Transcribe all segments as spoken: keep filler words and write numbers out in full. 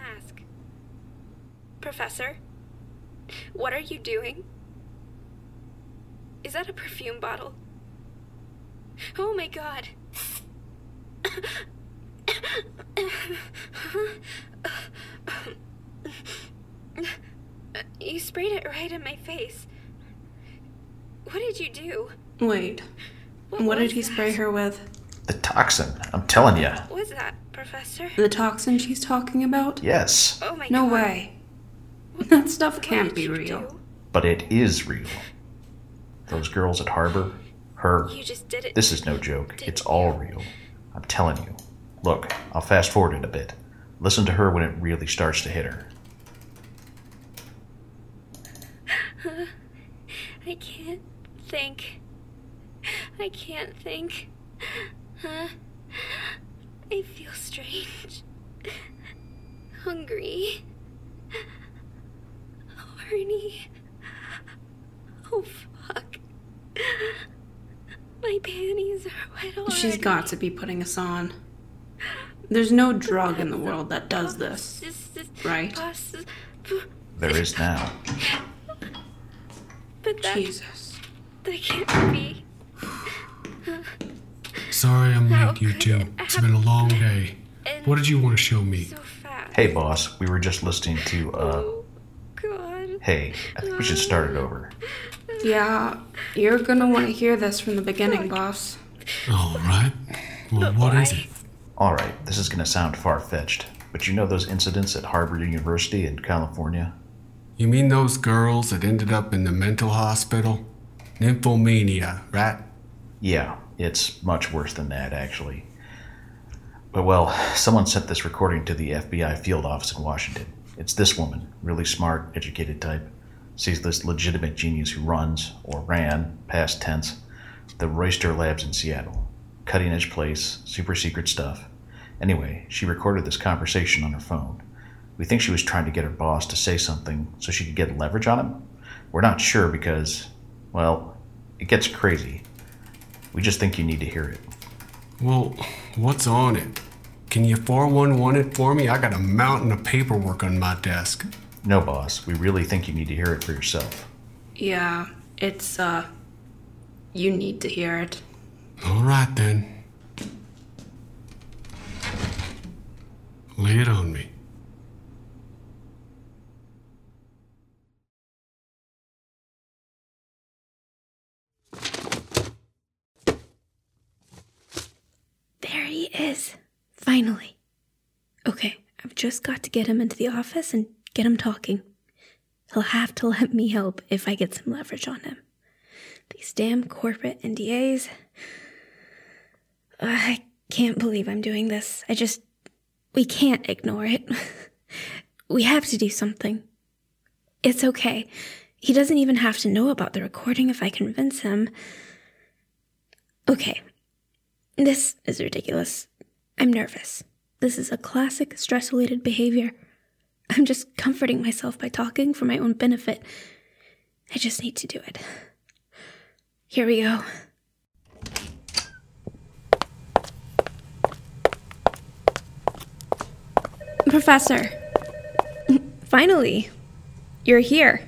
mask. Professor? What are you doing? Is that a perfume bottle? Oh my god. You sprayed it right in my face. What did you do? Wait. What, what did he that? spray her with? The toxin. I'm telling you. What was that, Professor? The toxin she's talking about? Yes. Oh my no god. No way. That stuff can't be real. Do? But it is real. Those girls at Harbor, her. You just did it. This is no joke. It's all real. I'm telling you. Look, I'll fast forward it a bit. Listen to her when it really starts to hit her. I can't think. I can't think. Huh? I feel strange. Hungry. Horny. Oh, fuck. My panties are wet already. She's got to be putting us on. There's no drug in the world that does this, right? There is now. But that, Jesus. That can't be. Sorry I'm late, you two. It's been a long day. What did you want to show me? So fast. Hey, boss. We were just listening to, uh... Oh, God. Hey, I think we should start it over. Yeah, you're gonna want to hear this from the beginning, boss. All right. Well, what is it? All right, this is gonna sound far-fetched, but you know those incidents at Harvard University in California? You mean those girls that ended up in the mental hospital? Nymphomania, right? Yeah, it's much worse than that, actually. But, well, someone sent this recording to the F B I field office in Washington. It's this woman, really smart, educated type. Sees this legitimate genius who runs, or ran, past tense, the Royster Labs in Seattle. Cutting-edge place, super secret stuff. Anyway, she recorded this conversation on her phone. We think she was trying to get her boss to say something so she could get leverage on him. We're not sure because, well, it gets crazy. We just think you need to hear it. Well, what's on it? Can you four one one it for me? I got a mountain of paperwork on my desk. No, boss. We really think you need to hear it for yourself. Yeah, it's, uh... you need to hear it. All right, then. Lay it on me. There he is. Finally. Okay, I've just got to get him into the office and get him talking. He'll have to let me help if I get some leverage on him. These damn corporate N D As. I can't believe I'm doing this. I just... We can't ignore it. We have to do something. It's okay. He doesn't even have to know about the recording if I convince him. Okay. This is ridiculous. I'm nervous. This is a classic stress-related behavior. I'm just comforting myself by talking for my own benefit. I just need to do it. Here we go. Professor. Finally. You're here.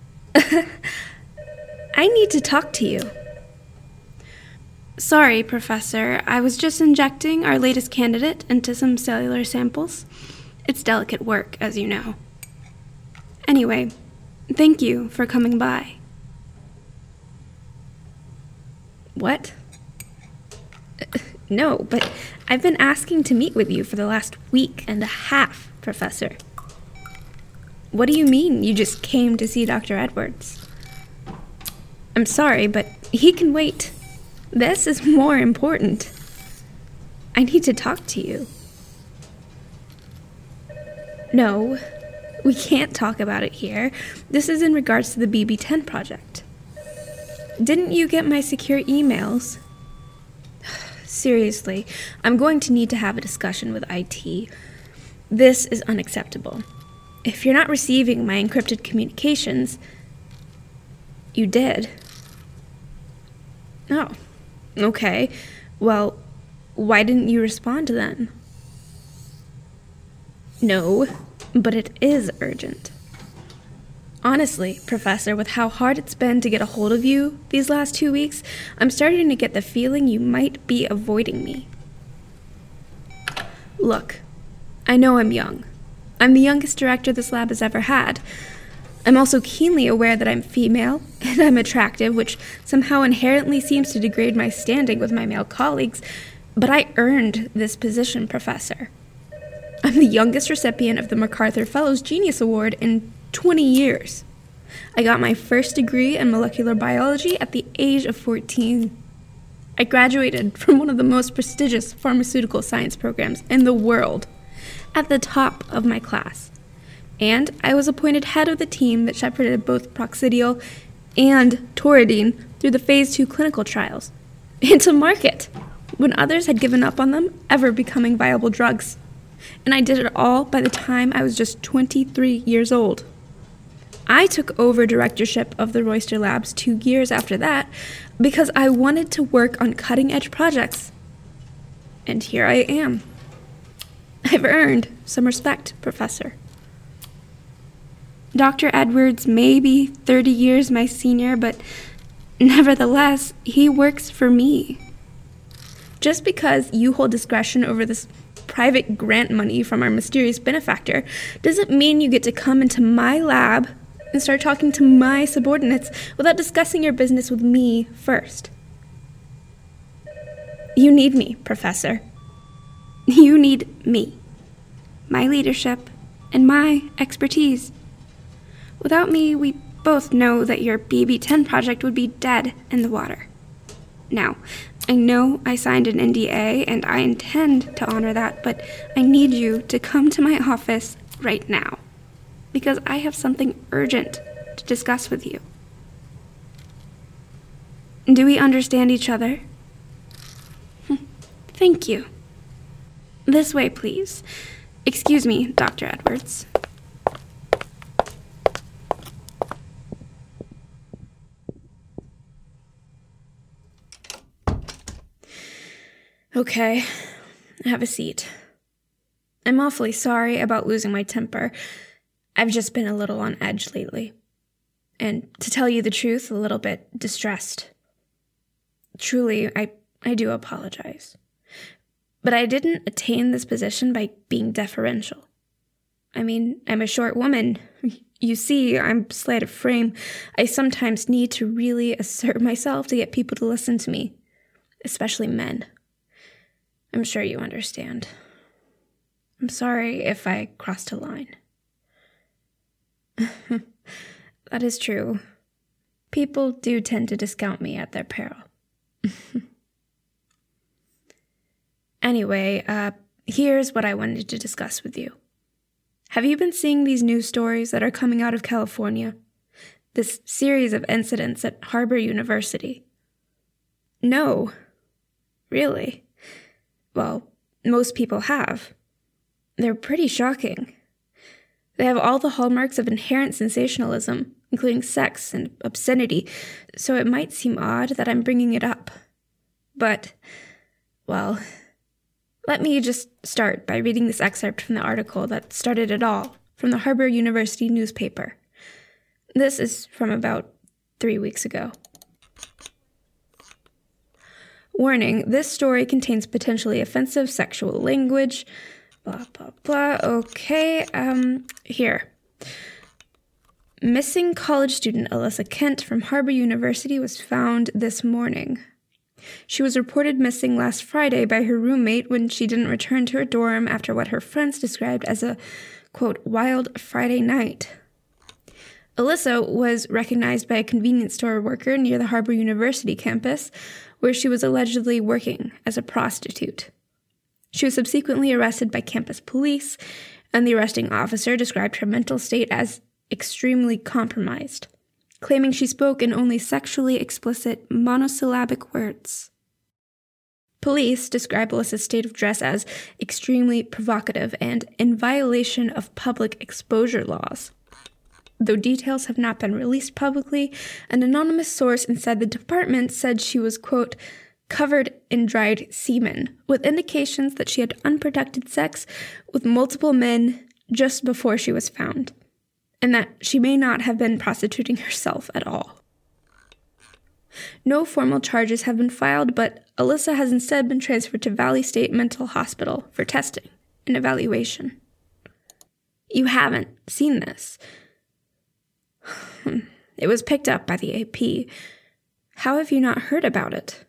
I need to talk to you. Sorry, Professor. I was just injecting our latest candidate into some cellular samples. It's delicate work, as you know. Anyway, thank you for coming by. What? No, but I've been asking to meet with you for the last week and a half, Professor. What do you mean you just came to see Doctor Edwards? I'm sorry, but he can wait. This is more important. I need to talk to you. No, we can't talk about it here. This is in regards to the B B ten project. Didn't you get my secure emails? Seriously, I'm going to need to have a discussion with I T. This is unacceptable. If you're not receiving my encrypted communications, you did. Oh, okay. Well, why didn't you respond then? No, but it is urgent. Honestly, Professor, with how hard it's been to get a hold of you these last two weeks, I'm starting to get the feeling you might be avoiding me. Look, I know I'm young. I'm the youngest director this lab has ever had. I'm also keenly aware that I'm female, and I'm attractive, which somehow inherently seems to degrade my standing with my male colleagues, but I earned this position, Professor. I'm the youngest recipient of the MacArthur Fellows Genius Award in twenty years. I got my first degree in molecular biology at the age of fourteen. I graduated from one of the most prestigious pharmaceutical science programs in the world, at the top of my class. And I was appointed head of the team that shepherded both Proxidial and Toridine through the phase two clinical trials, into market, when others had given up on them ever becoming viable drugs. And I did it all by the time I was just twenty-three years old. I took over directorship of the Royster Labs two years after that because I wanted to work on cutting-edge projects. And here I am. I've earned some respect, Professor. Doctor Edwards may be thirty years my senior, but nevertheless, he works for me. Just because you hold discretion over this private grant money from our mysterious benefactor doesn't mean you get to come into my lab and start talking to my subordinates without discussing your business with me first. You need me, Professor. You need me, my leadership, and my expertise. Without me, we both know that your B B ten project would be dead in the water. Now, I know I signed an N D A and I intend to honor that, but I need you to come to my office right now, because I have something urgent to discuss with you. Do we understand each other? Thank you. This way, please. Excuse me, Doctor Edwards. Okay, have a seat. I'm awfully sorry about losing my temper. I've just been a little on edge lately. And to tell you the truth, a little bit distressed. Truly, I, I do apologize. But I didn't attain this position by being deferential. I mean, I'm a short woman. You see, I'm slight of frame. I sometimes need to really assert myself to get people to listen to me, especially men. I'm sure you understand. I'm sorry if I crossed a line. That is true. People do tend to discount me at their peril. Anyway, uh, here's what I wanted to discuss with you. Have you been seeing these news stories that are coming out of California? This series of incidents at Harbor University? No. Really? Well, most people have. They're pretty shocking. They have all the hallmarks of inherent sensationalism, including sex and obscenity, so it might seem odd that I'm bringing it up. But, well, let me just start by reading this excerpt from the article that started it all, from the Harbor University newspaper. This is from about three weeks ago. Warning, this story contains potentially offensive sexual language. Blah, blah, blah. Okay, um, here. Missing college student Alyssa Kent from Harbor University was found this morning. She was reported missing last Friday by her roommate when she didn't return to her dorm after what her friends described as a, quote, wild Friday night. Alyssa was recognized by a convenience store worker near the Harbor University campus, where she was allegedly working as a prostitute. She was subsequently arrested by campus police, and the arresting officer described her mental state as extremely compromised, claiming she spoke in only sexually explicit monosyllabic words. Police described Alyssa's state of dress as extremely provocative and in violation of public exposure laws. Though details have not been released publicly, an anonymous source inside the department said she was, quote, covered in dried semen, with indications that she had unprotected sex with multiple men just before she was found, and that she may not have been prostituting herself at all. No formal charges have been filed, but Alyssa has instead been transferred to Valley State Mental Hospital for testing and evaluation. You haven't seen this. It was picked up by the A P. How have you not heard about it?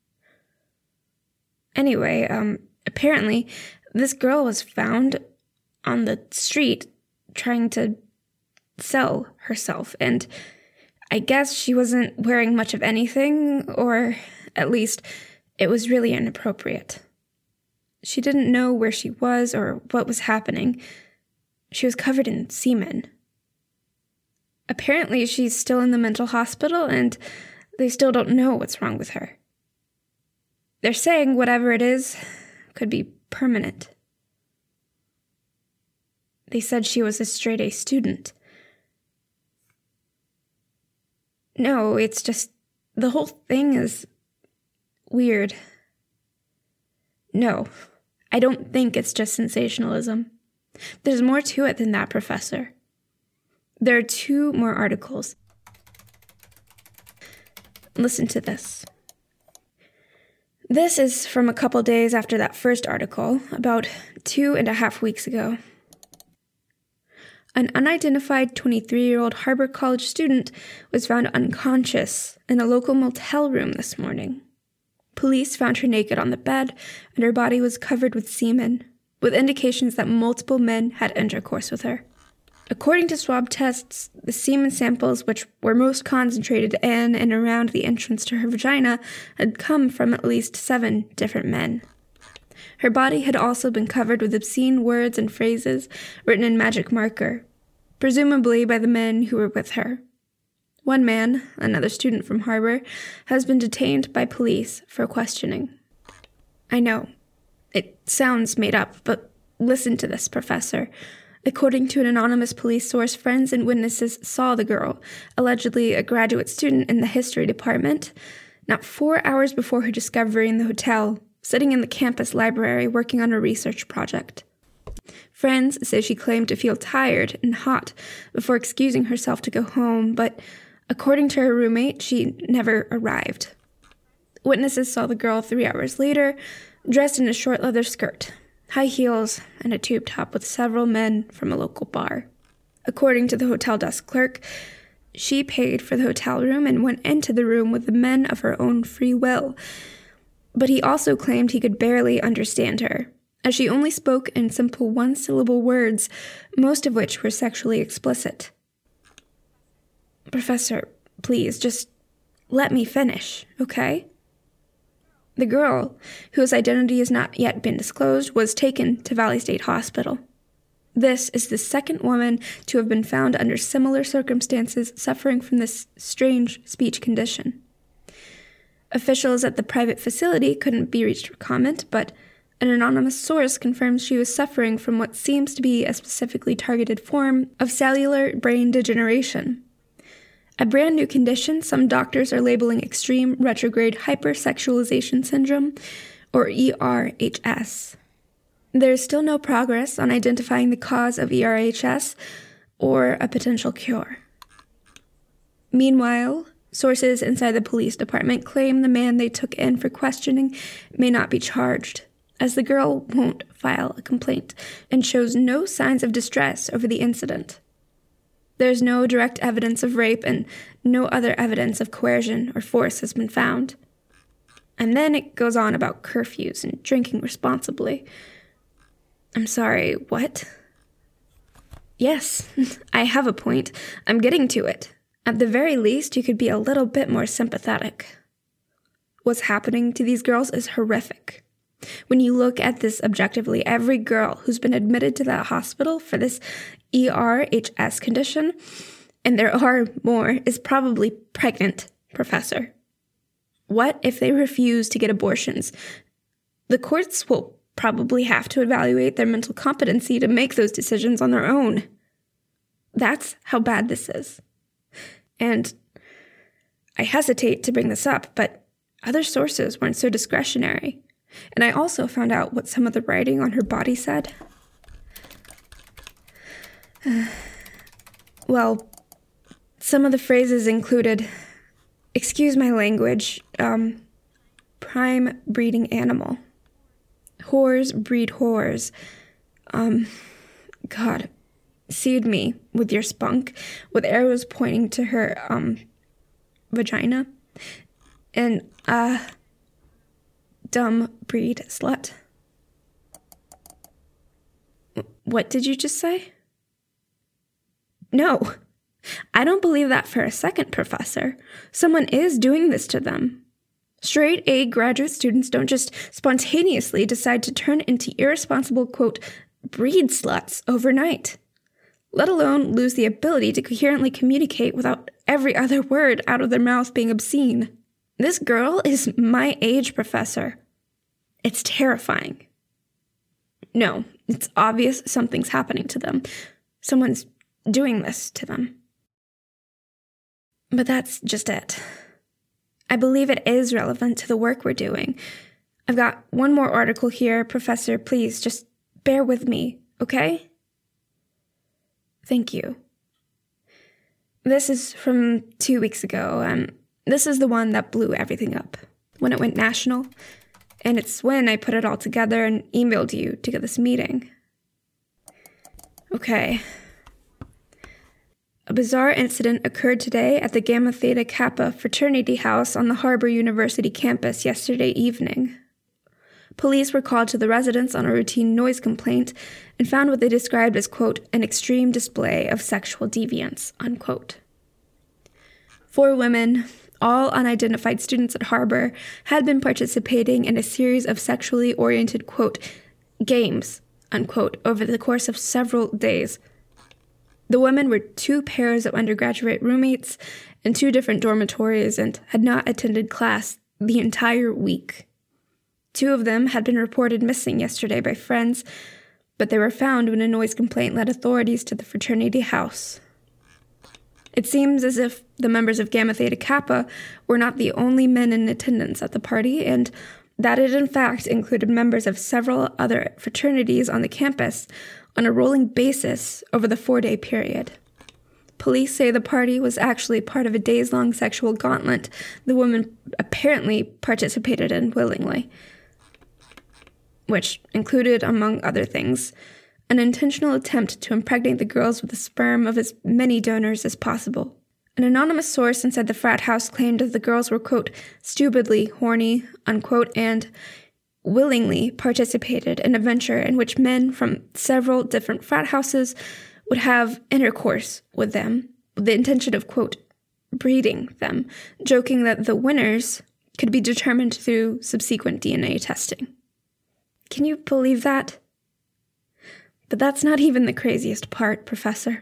Anyway, um, apparently, this girl was found on the street trying to sell herself, and I guess she wasn't wearing much of anything, or at least it was really inappropriate. She didn't know where she was or what was happening. She was covered in semen. Apparently, she's still in the mental hospital, and they still don't know what's wrong with her. They're saying whatever it is could be permanent. They said she was a straight-A student. No, it's just, the whole thing is weird. No, I don't think it's just sensationalism. There's more to it than that, Professor. There are two more articles. Listen to this. This is from a couple days after that first article, about two and a half weeks ago. An unidentified twenty-three-year-old Harbor College student was found unconscious in a local motel room this morning. Police found her naked on the bed, and her body was covered with semen, with indications that multiple men had intercourse with her. According to swab tests, the semen samples, which were most concentrated in and around the entrance to her vagina, had come from at least seven different men. Her body had also been covered with obscene words and phrases written in magic marker, presumably by the men who were with her. One man, another student from Harbor, has been detained by police for questioning. I know, it sounds made up, but listen to this, Professor. According to an anonymous police source, friends and witnesses saw the girl, allegedly a graduate student in the history department, not four hours before her discovery in the hotel, sitting in the campus library working on a research project. Friends say she claimed to feel tired and hot before excusing herself to go home, but according to her roommate, she never arrived. Witnesses saw the girl three hours later, dressed in a short leather skirt, high heels, and a tube top with several men from a local bar. According to the hotel desk clerk, she paid for the hotel room and went into the room with the men of her own free will. But he also claimed he could barely understand her, as she only spoke in simple one-syllable words, most of which were sexually explicit. Professor, please, just let me finish, okay? The girl, whose identity has not yet been disclosed, was taken to Valley State Hospital. This is the second woman to have been found under similar circumstances suffering from this strange speech condition. Officials at the private facility couldn't be reached for comment, but an anonymous source confirms she was suffering from what seems to be a specifically targeted form of cellular brain degeneration. A brand new condition some doctors are labeling extreme retrograde hypersexualization syndrome, or E R H S. There is still no progress on identifying the cause of E R H S or a potential cure. Meanwhile, sources inside the police department claim the man they took in for questioning may not be charged, as the girl won't file a complaint and shows no signs of distress over the incident. There's no direct evidence of rape, and no other evidence of coercion or force has been found. And then it goes on about curfews and drinking responsibly. I'm sorry, what? Yes, I have a point. I'm getting to it. At the very least, you could be a little bit more sympathetic. What's happening to these girls is horrific. When you look at this objectively, every girl who's been admitted to that hospital for this E R H S condition, and there are more, is probably pregnant, Professor. What if they refuse to get abortions? The courts will probably have to evaluate their mental competency to make those decisions on their own. That's how bad this is. And I hesitate to bring this up, but other sources weren't so discretionary. And I also found out what some of the writing on her body said. Well, some of the phrases included, excuse my language, um, prime breeding animal. Whores breed whores. Um, God, seed me with your spunk, with arrows pointing to her, um, vagina. And, uh, dumb breed slut. What did you just say? No, I don't believe that for a second, Professor. Someone is doing this to them. Straight A graduate students don't just spontaneously decide to turn into irresponsible, quote, breed sluts overnight, let alone lose the ability to coherently communicate without every other word out of their mouth being obscene. This girl is my age, Professor. It's terrifying. No, it's obvious something's happening to them. Someone's doing this to them. But that's just it. I believe it is relevant to the work we're doing. I've got one more article here, Professor. Please, just bear with me, okay? Thank you. This is from two weeks ago. Um, this is the one that blew everything up when it went national. And it's when I put it all together and emailed you to get this meeting. Okay. A bizarre incident occurred today at the Gamma Theta Kappa fraternity house on the Harbor University campus yesterday evening. Police were called to the residence on a routine noise complaint and found what they described as, quote, an extreme display of sexual deviance, unquote. Four women, all unidentified students at Harbor, had been participating in a series of sexually oriented, quote, games, unquote, over the course of several days. The women were two pairs of undergraduate roommates in two different dormitories and had not attended class the entire week. Two of them had been reported missing yesterday by friends, but they were found when a noise complaint led authorities to the fraternity house. It seems as if the members of Gamma Theta Kappa were not the only men in attendance at the party, and that it in fact included members of several other fraternities on the campus on a rolling basis over the four-day period. Police say the party was actually part of a days-long sexual gauntlet the women apparently participated in willingly, which included, among other things, an intentional attempt to impregnate the girls with the sperm of as many donors as possible. An anonymous source inside the frat house claimed that the girls were, quote, stupidly horny, unquote, and willingly participated in a venture in which men from several different frat houses would have intercourse with them, with the intention of, quote, breeding them, joking that the winners could be determined through subsequent D N A testing. Can you believe that? But that's not even the craziest part, Professor.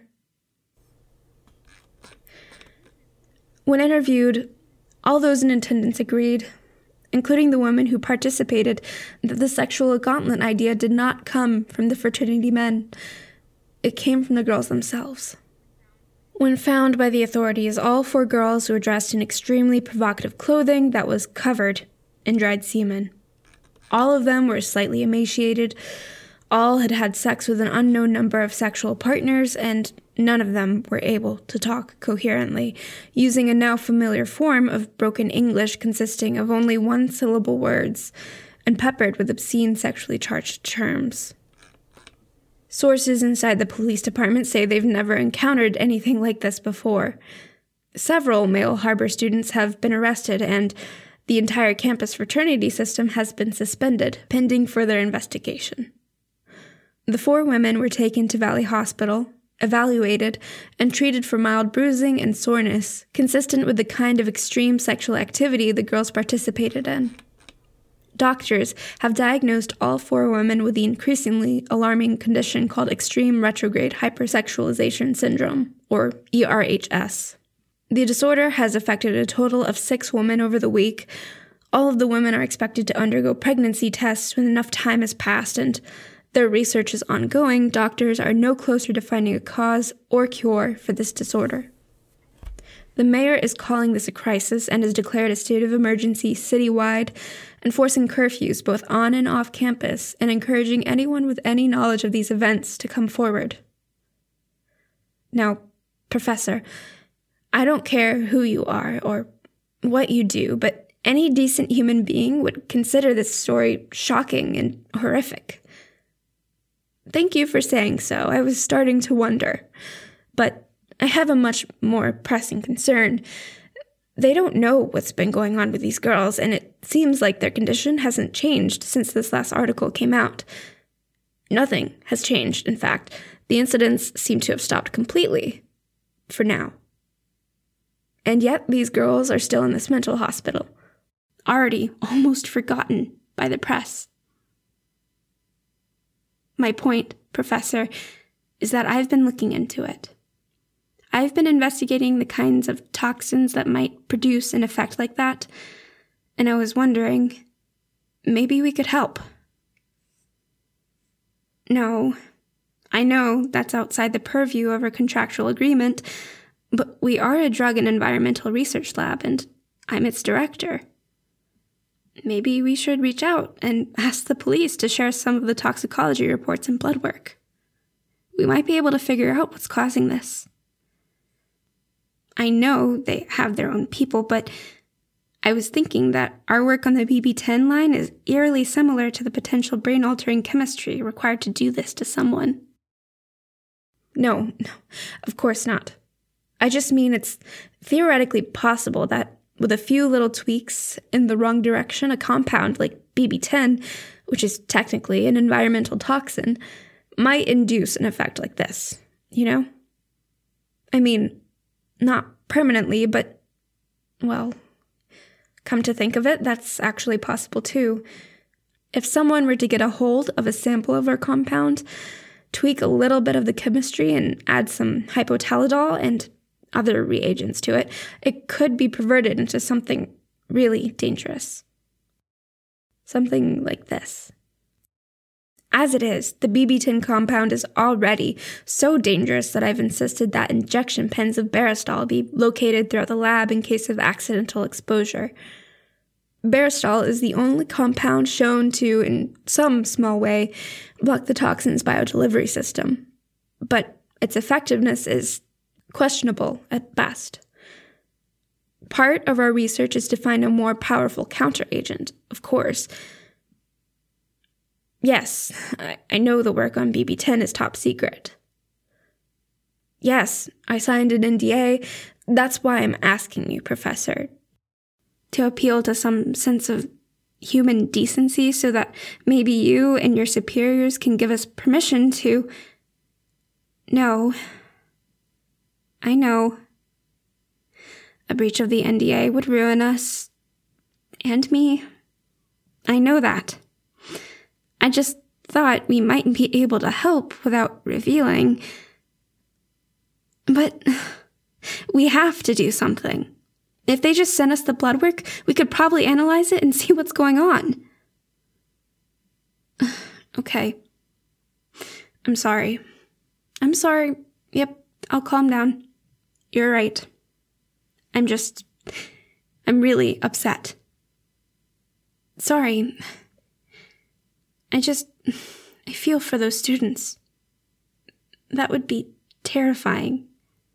When interviewed, all those in attendance agreed, including the women who participated, that the sexual gauntlet idea did not come from the fraternity men. It came from the girls themselves. When found by the authorities, all four girls were dressed in extremely provocative clothing that was covered in dried semen. All of them were slightly emaciated. All had had sex with an unknown number of sexual partners, and none of them were able to talk coherently, using a now familiar form of broken English consisting of only one-syllable words and peppered with obscene sexually charged terms. Sources inside the police department say they've never encountered anything like this before. Several male Harbor students have been arrested, and the entire campus fraternity system has been suspended, pending further investigation. The four women were taken to Valley Hospital, evaluated, and treated for mild bruising and soreness, consistent with the kind of extreme sexual activity the girls participated in. Doctors have diagnosed all four women with the increasingly alarming condition called extreme retrograde hypersexualization syndrome, or E R H S. The disorder has affected a total of six women over the week. All of the women are expected to undergo pregnancy tests when enough time has passed, and their research is ongoing. Doctors are no closer to finding a cause or cure for this disorder. The mayor is calling this a crisis and has declared a state of emergency citywide, enforcing curfews both on and off campus and encouraging anyone with any knowledge of these events to come forward. Now, Professor, I don't care who you are or what you do, but any decent human being would consider this story shocking and horrific. Thank you for saying so. I was starting to wonder. But I have a much more pressing concern. They don't know what's been going on with these girls, and it seems like their condition hasn't changed since this last article came out. Nothing has changed, in fact. The incidents seem to have stopped completely. For now. And yet these girls are still in this mental hospital. Already almost forgotten by the press. My point, Professor, is that I've been looking into it. I've been investigating the kinds of toxins that might produce an effect like that, and I was wondering, maybe we could help. No, I know that's outside the purview of our contractual agreement, but we are a drug and environmental research lab, and I'm its director. Maybe we should reach out and ask the police to share some of the toxicology reports and blood work. We might be able to figure out what's causing this. I know they have their own people, but I was thinking that our work on the B B ten line is eerily similar to the potential brain-altering chemistry required to do this to someone. No, no, of course not. I just mean it's theoretically possible that with a few little tweaks in the wrong direction, a compound like B B ten, which is technically an environmental toxin, might induce an effect like this, you know? I mean, not permanently, but, well, come to think of it, that's actually possible too. If someone were to get a hold of a sample of our compound, tweak a little bit of the chemistry and add some hypotalidol and other reagents to it, it could be perverted into something really dangerous. Something like this. As it is, the B B ten compound is already so dangerous that I've insisted that injection pens of Baristol be located throughout the lab in case of accidental exposure. Baristol is the only compound shown to, in some small way, block the toxin's biodelivery system. But its effectiveness is questionable at best. Part of our research is to find a more powerful counteragent, of course. Yes, I, I know the work on B B ten is top secret. Yes, I signed an N D A. That's why I'm asking you, Professor. To appeal to some sense of human decency so that maybe you and your superiors can give us permission to... No. I know. A breach of the N D A would ruin us. And me. I know that. I just thought we might be able to help without revealing. But we have to do something. If they just sent us the blood work, we could probably analyze it and see what's going on. Okay. I'm sorry. I'm sorry. Yep, I'll calm down. You're right. I'm just... I'm really upset. Sorry. I just... I feel for those students. That would be terrifying.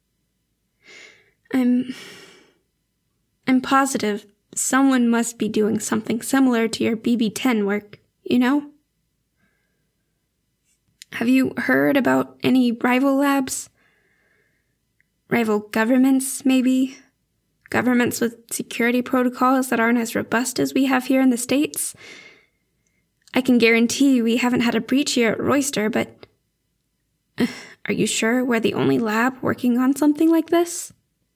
I'm... I'm positive someone must be doing something similar to your B B ten work, you know? Have you heard about any rival labs? Rival governments, maybe? Governments with security protocols that aren't as robust as we have here in the States? I can guarantee we haven't had a breach here at Royster, but... Uh, are you sure we're the only lab working on something like this?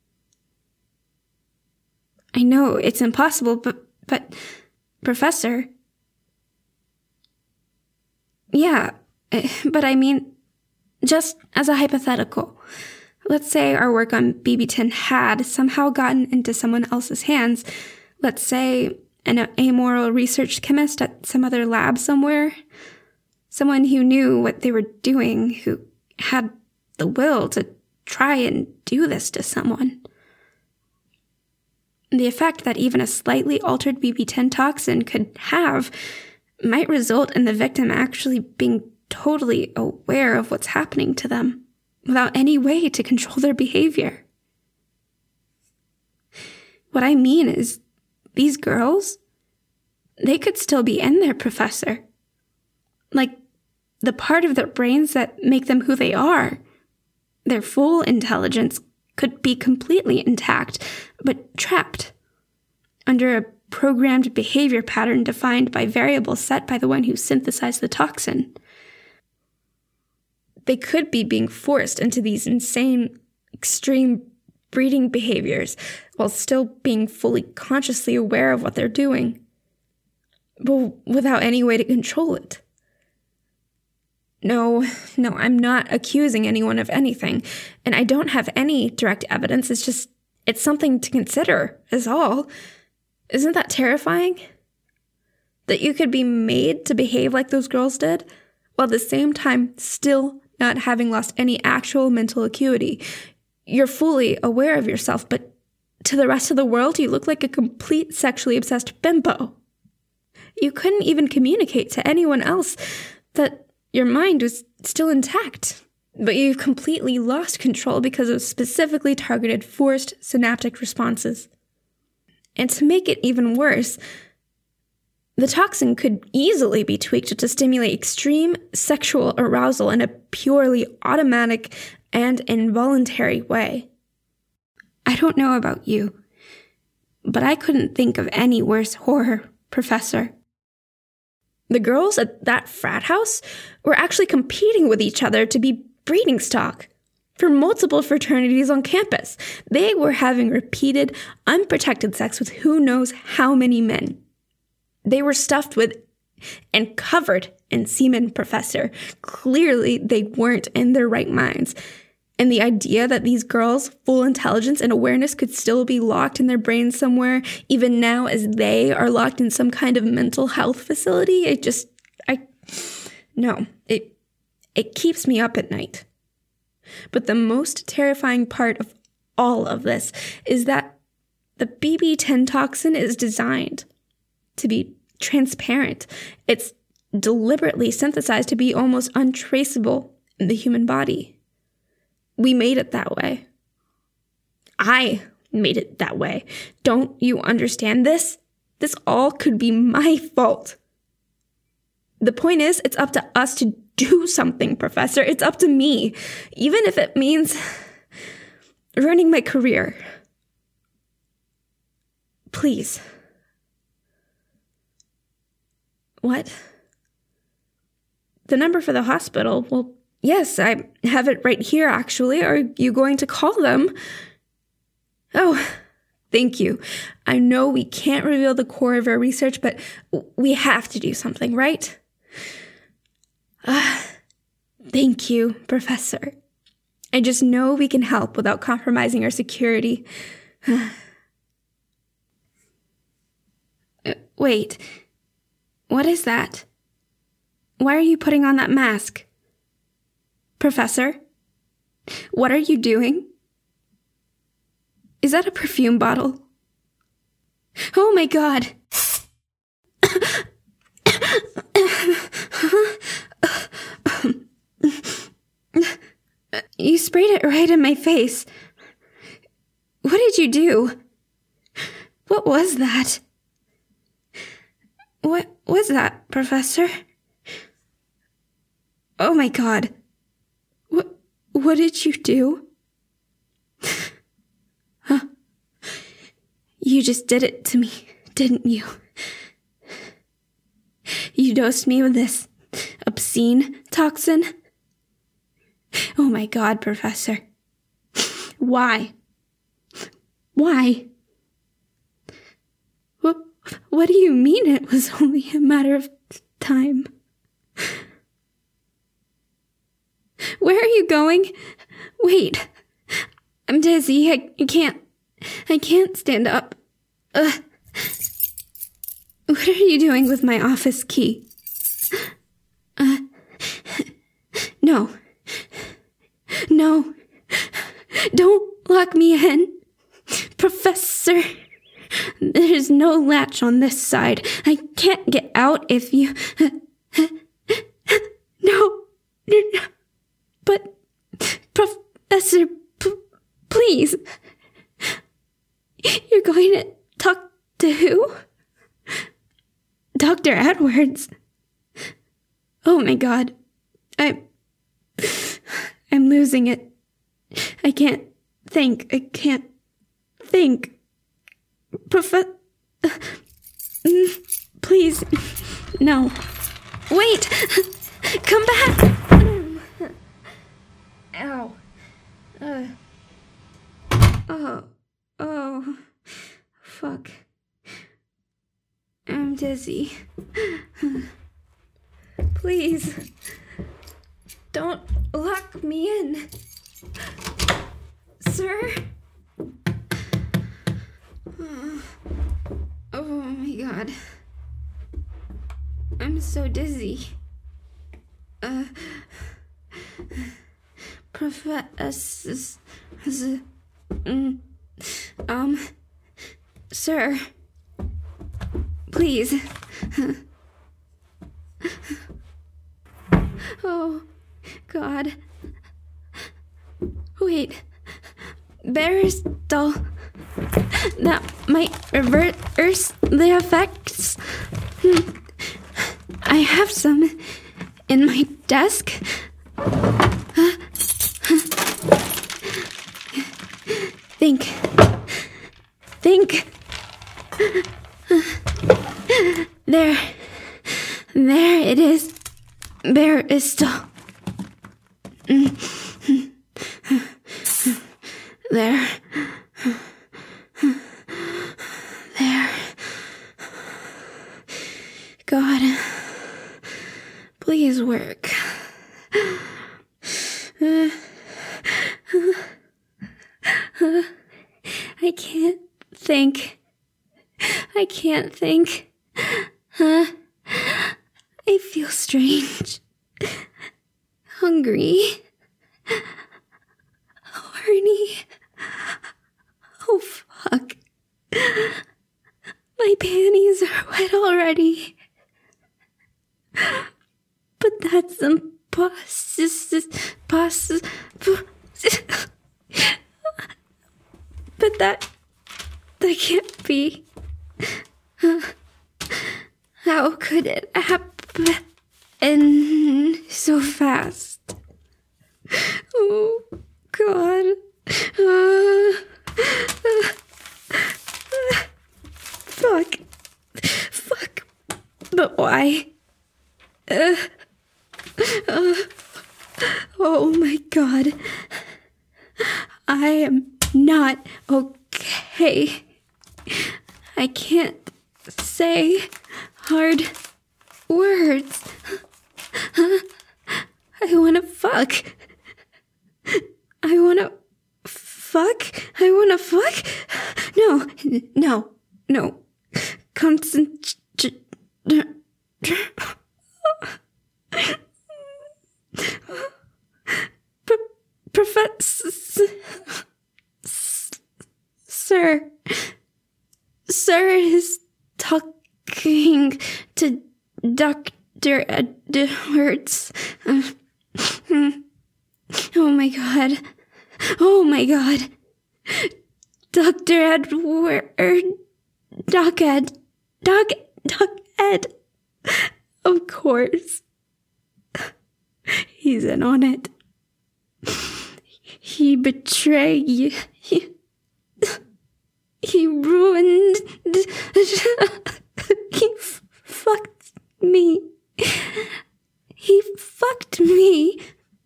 I know it's impossible, but... but... Professor... Yeah, but I mean, just as a hypothetical... Let's say our work on B B ten had somehow gotten into someone else's hands. Let's say an amoral research chemist at some other lab somewhere. Someone who knew what they were doing, who had the will to try and do this to someone. The effect that even a slightly altered B B ten toxin could have might result in the victim actually being totally aware of what's happening to them. without any way to control their behavior. What I mean is, these girls, they could still be in there, Professor. Like, the part of their brains that make them who they are. Their full intelligence could be completely intact, but trapped under a programmed behavior pattern defined by variables set by the one who synthesized the toxin. They could be being forced into these insane, extreme breeding behaviors while still being fully consciously aware of what they're doing, but without any way to control it. No, no, I'm not accusing anyone of anything, and I don't have any direct evidence. It's just, it's something to consider, is all. Isn't that terrifying? That you could be made to behave like those girls did, while at the same time still not having lost any actual mental acuity. You're fully aware of yourself, but to the rest of the world, you look like a complete sexually obsessed bimbo. You couldn't even communicate to anyone else that your mind was still intact, but you've completely lost control because of specifically targeted forced synaptic responses. And to make it even worse, the toxin could easily be tweaked to stimulate extreme sexual arousal in a purely automatic and involuntary way. I don't know about you, but I couldn't think of any worse horror, Professor. The girls at that frat house were actually competing with each other to be breeding stock for multiple fraternities on campus. They were having repeated, unprotected sex with who knows how many men. They were stuffed with and covered in semen, Professor. Clearly, they weren't in their right minds. And the idea that these girls' full intelligence and awareness could still be locked in their brains somewhere, even now as they are locked in some kind of mental health facility, it just, I, no, it, it keeps me up at night. But the most terrifying part of all of this is that the B B ten toxin is designed to be transparent. It's deliberately synthesized to be almost untraceable in the human body. We made it that way. I made it that way. Don't you understand this? This all could be my fault. The point is, it's up to us to do something, Professor. It's up to me, even if it means ruining my career. Please. What? The number for the hospital? Well, yes, I have it right here, actually. Are you going to call them? Oh, thank you. I know we can't reveal the core of our research, but we have to do something, right? Ah, uh, thank you, Professor. I just know we can help without compromising our security. uh, wait, what is that? Why are you putting on that mask? Professor, what are you doing? Is that a perfume bottle? Oh my God! You sprayed it right in my face. What did you do? What was that? What was that, Professor? Oh my God. What, what did you do? Huh? You just did it to me, didn't you? You dosed me with this obscene toxin? Oh my God, Professor. Why? Why? What, what do you mean it was only a matter of time? Where are you going? Wait. I'm dizzy. I, I can't... I can't stand up. Ugh. What are you doing with my office key? Uh... No. No. Don't lock me in. Professor. There's no latch on this side. I can't get out if you... No. No. But... Prof... Please. You're going to talk to who? Doctor Edwards. Oh my God. I... I'm losing it. I can't think. I can't think. Prof... Please. No. Wait! Come back! Ow. Uh. Oh. Oh. Fuck. I'm dizzy. Please. Don't lock me in. Sir? Oh, oh my God. I'm so dizzy. Uh, Professor, um, um, sir, please. Oh, God. Wait, Barristal. That might reverse the effects. I have some in my desk. Think. Think. There. There it is. Barristal. There. There. God, please work. I can't think. I can't think. I feel strange. Hungry. Horny. Oh, fuck. My panties are wet already. But that's impossible. But that... that can't be. How could it happen so fast? Oh, God. Uh, uh, uh, fuck. Fuck. But why? Uh, uh, oh my God. I am not okay. I can't say hard words. I wanna fuck. I wanna fuck. I wanna fuck. No, no, no. Concentrate. Professor. Sir. Sir is talking to Doctor Edwards. Uh, oh my God. Oh my God. Doctor Edward. Doc Ed. Doc. Doc Ed. Of course. He's in on it. He betrayed you. He, he ruined. He f- fucked me. He fucked me.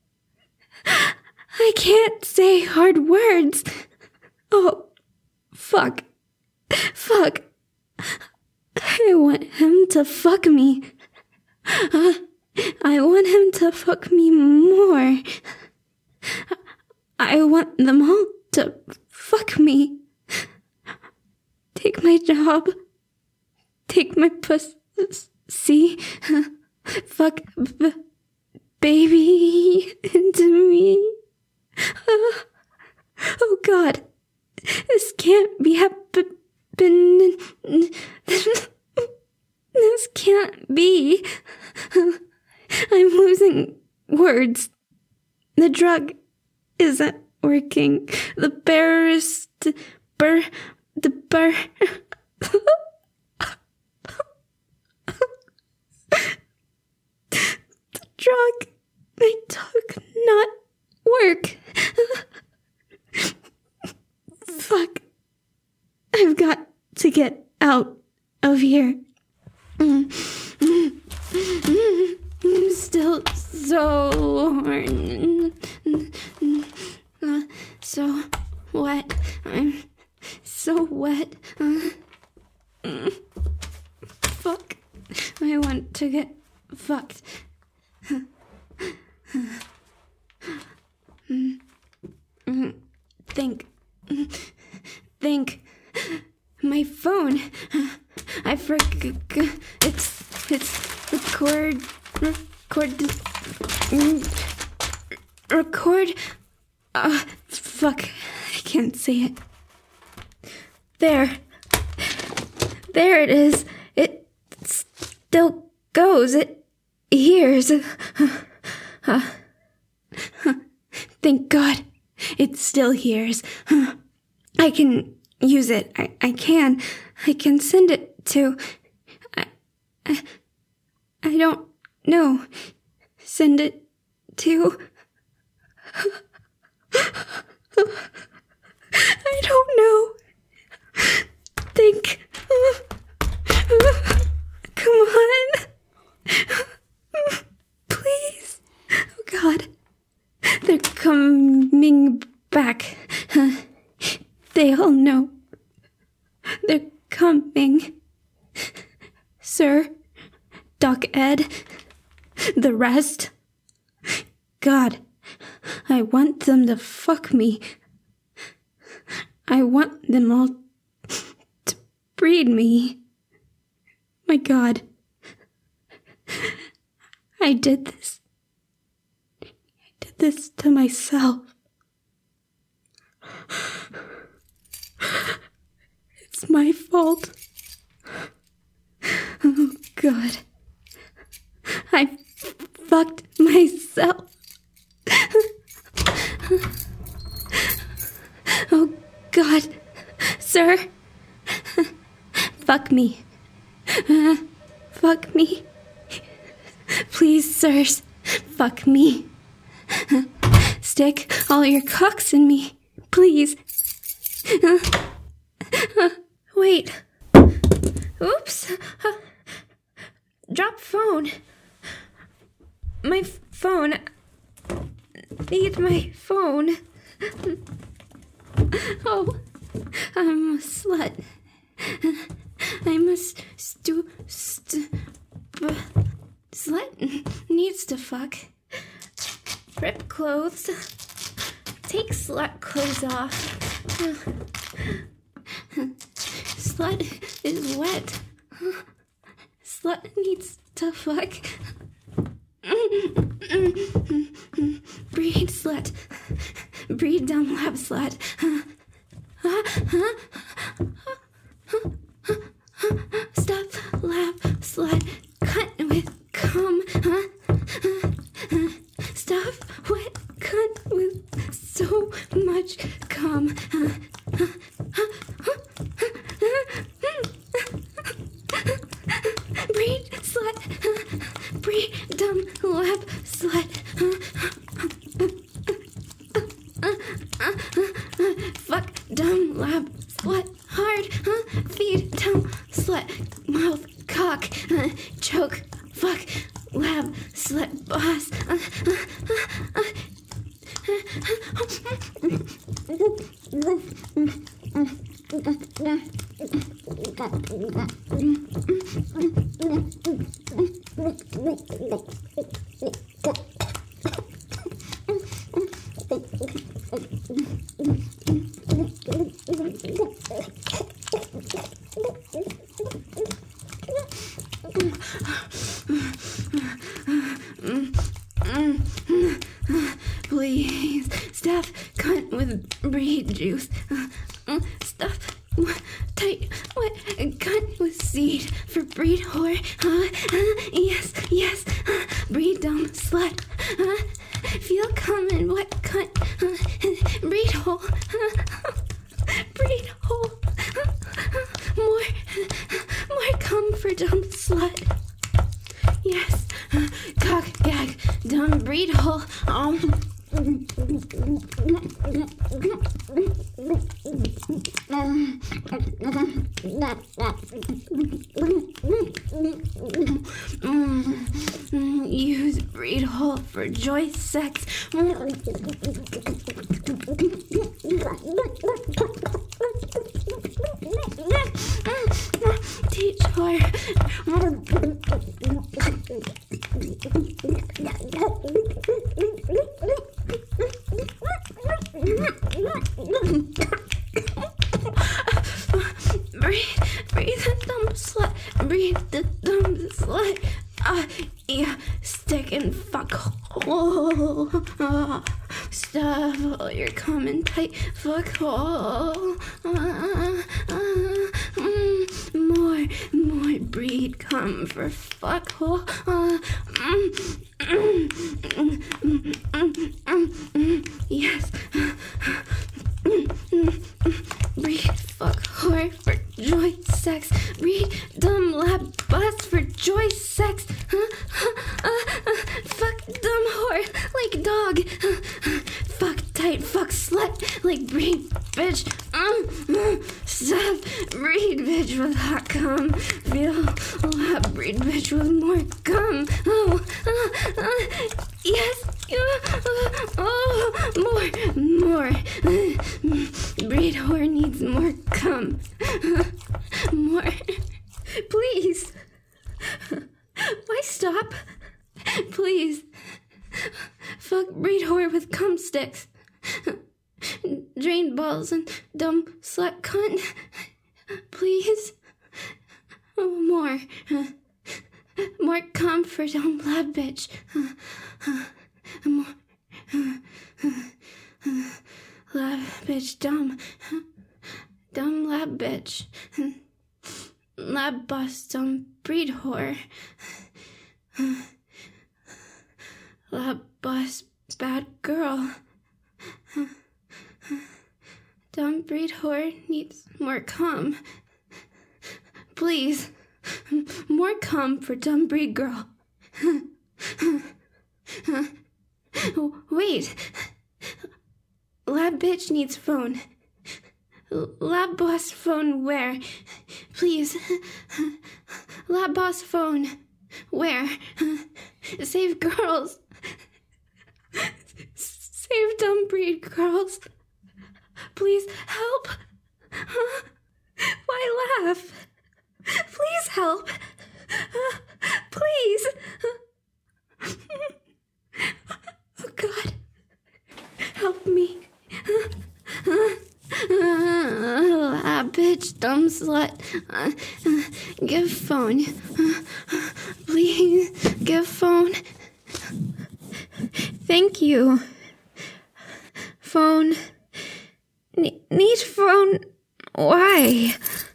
I can't say hard words. Oh, fuck. Fuck. I want him to fuck me. Uh, I want him to fuck me more. I want them all to fuck me. Take my job. Take my pussy. Fuck b- baby into me. Uh, oh God. This can't be happening. This can't be. I'm losing words. The drug isn't working. The bearer is the bur the bur the drug I took not work. Fuck. I've got to get out of here. I'm still so uh, so wet. I'm so wet. Uh, fuck. I want to get fucked. Think. Think. My phone. I forgot. It's it's record record record. Uh, fuck. I can't say it. There. There it is. It still goes. It hears. Uh, thank God. It still hears. I can use it. I, I can. I can send it to... I, I, I don't know. Send it to... I don't know. Think. Come on. Please. Oh, God. They're coming back. They all know. They're coming. Sir, Doc Ed, the rest. God, I want them to fuck me. I want them all to breed me. My God. I did this. I did this to myself. It's my fault. Oh, God. I fucked myself. Oh, God. Sir. Fuck me. Uh, fuck me. Please, sirs. Fuck me. Stick all your cocks in me. Please. Uh, uh, wait. Oops. Uh, drop phone. My f- phone. Need my phone. Oh, I'm a slut. I'm a stu... stu... b- slut needs to fuck. Rip clothes. Take slut clothes off. Slut is wet. Slut needs to fuck. Breed slut. Breed dumb lab slut. Stop lab slut. Cut with cum. Stop wet cunt with so much cum. Breed slut. Breed dumb lab slut. Fuck dumb lab slut hard. Feed dumb slut mouth cock. Choke fuck lab slut boss. Please, stuff cunt with breed juice. Uh, stuff tight wet cunt with seed for breed whore. Uh, uh, yes, yes, uh, breed dumb slut. Uh, feel cum and wet cunt. Uh, breed dumb breed hole. Um. Use breed hole for joy sex. Teach her. Breathe, breathe the dumb slut. Breathe the dumb slut. Ah, uh, yeah, stick and fuck hole. Uh, stuff, oh, you're coming tight. Fuck hole. Uh, uh, mm, more, more breed come for fuck hole. Uh, mm, mm, mm, mm, mm, mm, mm, yes. Breed fuck whore for joy sex. Breed dumb lab bus for joy sex. Uh, uh, uh, fuck dumb whore like dog. Uh, fuck tight, fuck slut like breed bitch. Uh, uh, stuff breed bitch with hot cum. Feel lab breed bitch with more cum. Oh, uh, uh, yes. Uh, oh, more, more. Breed whore needs more cum. More. Please. Why stop? Please. Fuck breed whore with cum sticks. Drain balls and dumb slut cunt. Please. Oh, more. More cum for dumb lab bitch. More. Lab bitch dumb. Dumb lab bitch. Lab boss dumb breed whore. Lab boss bad girl. Dumb breed whore needs more cum. Please. More cum for dumb breed girl. Wait. Lab bitch needs phone. Lab boss phone where? Please. Lab boss phone where? Save girls. Save dumb breed girls. Please help. Why laugh? Please help. Please. Oh God. Help me. Ah, bitch, dumb slut. Uh, uh, give phone. Uh, please, give phone. Thank you. Phone. Ne- need phone. Why?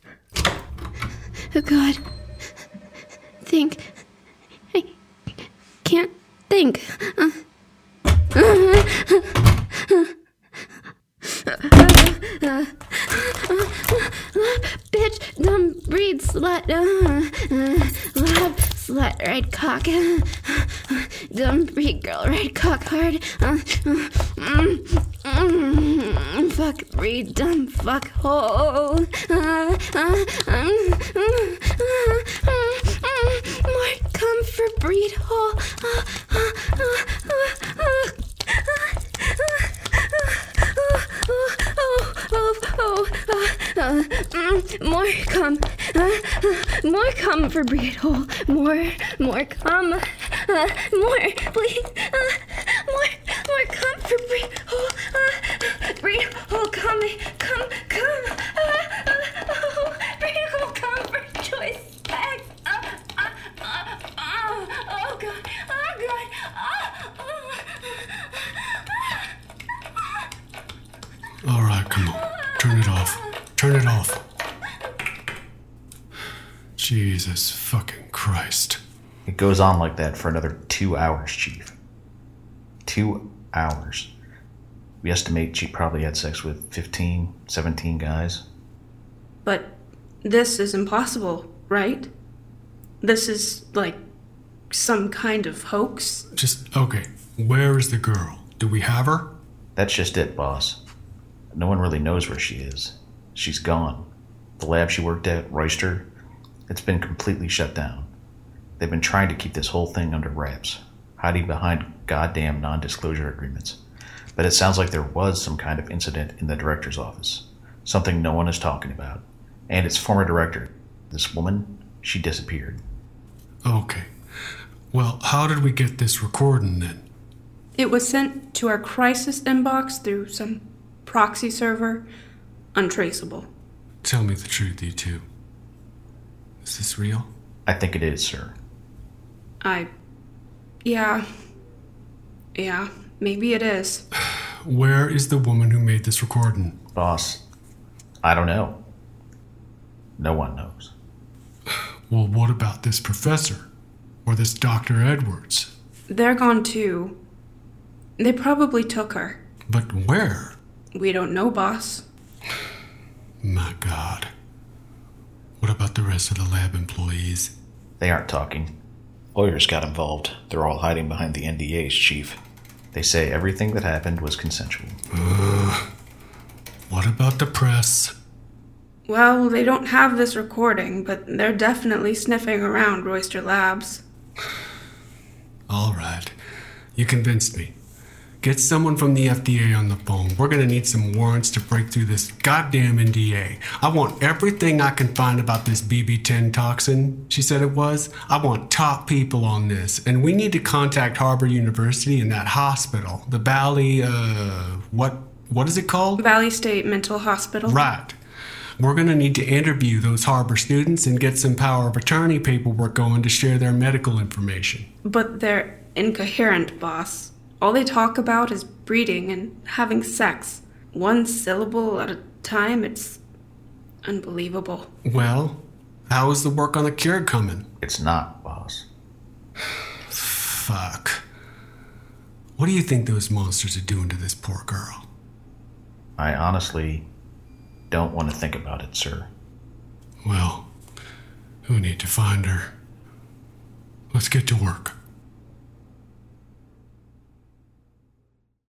Oh God. Think. I can't think. Uh, uh, uh, Uh, uh, uh, bitch, dumb breed slut, uh, uh, lab slut, right cock, uh, uh, dumb breed girl, right cock hard, uh, uh, mm, mm, fuck breed, dumb fuck hole, uh, uh, um, uh, uh, uh, uh, more come for breed hole, uh, uh, uh, uh, uh, Oh, uh, uh, mm, more cum, uh, uh, more cum for breed hole, more, more cum, uh, more, please, uh, more, more cum for breed hole, uh, breed hole cum, cum, cum, uh, uh, oh, breed hole cum for choice sex, uh, uh, uh, uh, oh God, oh God, oh, oh. All right, come on. Turn it off. Turn it off. Jesus fucking Christ. It goes on like that for another two hours, Chief. Two hours. We estimate she probably had sex with fifteen, seventeen guys. But this is impossible, right? This is like some kind of hoax. Just, okay, Where is the girl? Do we have her? That's just it, boss. No one really knows where she is. She's gone. The lab she worked at, Royster, it's been completely shut down. They've been trying to keep this whole thing under wraps, hiding behind goddamn non-disclosure agreements. But it sounds like there was some kind of incident in the director's office, something no one is talking about. And its former director, this woman, she disappeared. Okay. Well, how did we get this recording then? It was sent to our crisis inbox through some proxy server. Untraceable. Tell me the truth, you two. Is this real? I think it is, sir. I... Yeah. Yeah, maybe it is. Where is the woman who made this recording? Boss, I don't know. No one knows. Well, what about this professor? Or this Doctor Edwards? They're gone too. They probably took her. But where? We don't know, boss. My God. What about the rest of the lab employees? They aren't talking. Lawyers got involved. They're all hiding behind the N D As, Chief. They say everything that happened was consensual. Uh, what about the press? Well, they don't have this recording, but they're definitely sniffing around Royster Labs. All right. You convinced me. Get someone from the F D A on the phone. We're gonna need some warrants to break through this goddamn N D A. I want everything I can find about this B B ten toxin, she said it was. I want top people on this. And we need to contact Harbor University and that hospital. The Valley, uh, what, what is it called? Valley State Mental Hospital. Right. We're gonna need to interview those Harbor students and get some power of attorney paperwork going to share their medical information. But they're incoherent, boss. All they talk about is breeding and having sex. One syllable at a time, it's unbelievable. Well, how is the work on the cure coming? It's not, boss. Fuck. What do you think those monsters are doing to this poor girl? I honestly don't want to think about it, sir. Well, we need to find her. Let's get to work.